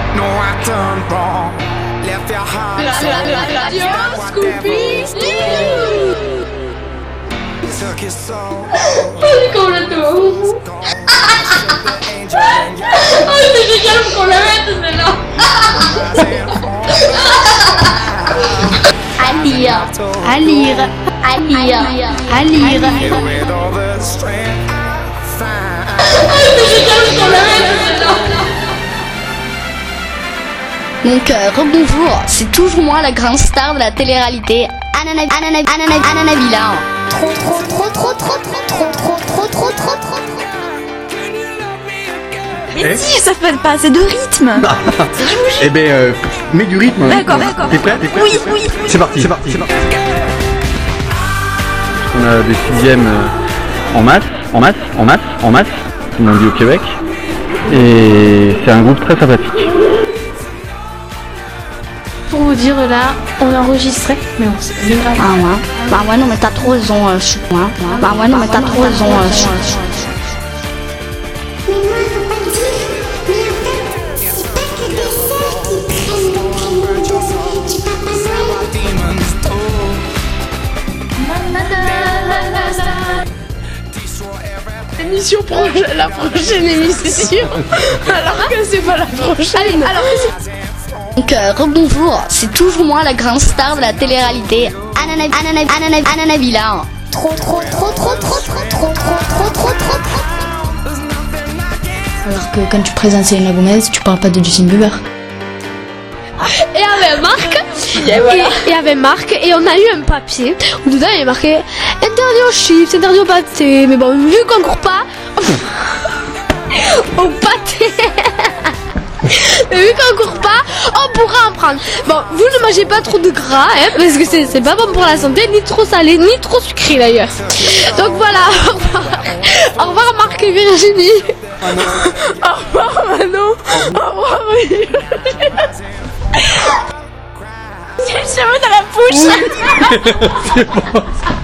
No, I done wrong. Left your heart Radio Scooby took your soul. Come la tu? Ti chiamo con la mente se no. À lire, à lire, à lire, à lire. With all the strength I find. Ti chiamo con la mente se no. Donc rebonjour, c'est toujours moi la grande star de la télé-réalité, Anna Nabila. Trop. Mais si, ça fait pas assez de rythme. Eh ben, mets du rythme. D'accord. T'es prêt? Oui. C'est parti. On a des sixièmes en maths, comme on dit au Québec. Et c'est un groupe très sympathique. Pour vous dire là, on enregistrait, mais bon, c'est pas bien grave. Ah ouais. Bah ouais, non mais t'as trop raison, je suis moi. Bah ouais, non mais t'as trop raison, je suis. Mais moi, faut pas le dire. Mais en fait, c'est pas que des sœurs qui prennent le prénom du Papa Noël. Émission la prochaine émission. Alors que c'est pas la prochaine. Donc rebonjour, c'est toujours moi la grande star de la télé-réalité, Anna Nabila. Trop. Alors que quand tu présentes Selena Gomez, tu parles pas de Justin Bieber. Et avec Marc, et on a eu un papier où dedans il est marqué interdit aux chips, interdit au pâté. Mais bon, vu qu'on court pas au pâté, vu qu'on court pas, on pourra en prendre. Bon, vous ne mangez pas trop de gras, hein, parce que c'est pas bon pour la santé, ni trop salé, ni trop sucré d'ailleurs. Donc voilà, au revoir. Au revoir Marc et Virginie. Au revoir Manon. Au revoir Virginie. J'ai le cheveu dans la bouche. C'est bon.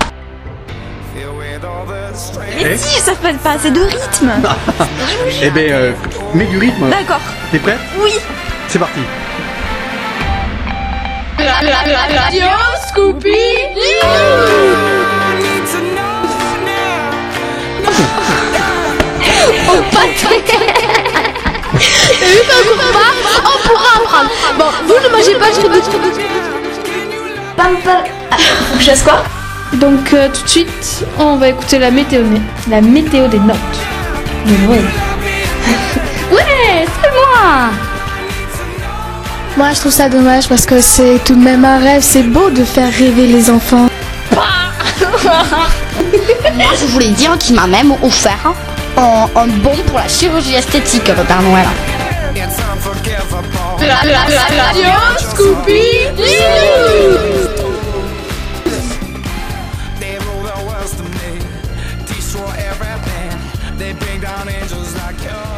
Mais si, ça fait pas assez de rythme. Eh ben, mets du rythme. D'accord. T'es prêt? Oui. C'est parti. Radio Scooby Au pâté. Et vu qu'on court pas, on pourra en prendre. Bon, vous ne mangez pas trop de Faut que je fasse quoi? Donc tout de suite, on va écouter la météo des notes. De Noël. Ouais, c'est moi. Moi, je trouve ça dommage parce que c'est tout de même un rêve. C'est beau de faire rêver les enfants. Moi, je voulais dire qu'il m'a même offert un bon pour la chirurgie esthétique, Père Noël. Radio Scooby They rule the world to me. Destroy everything. They bring down angels like you.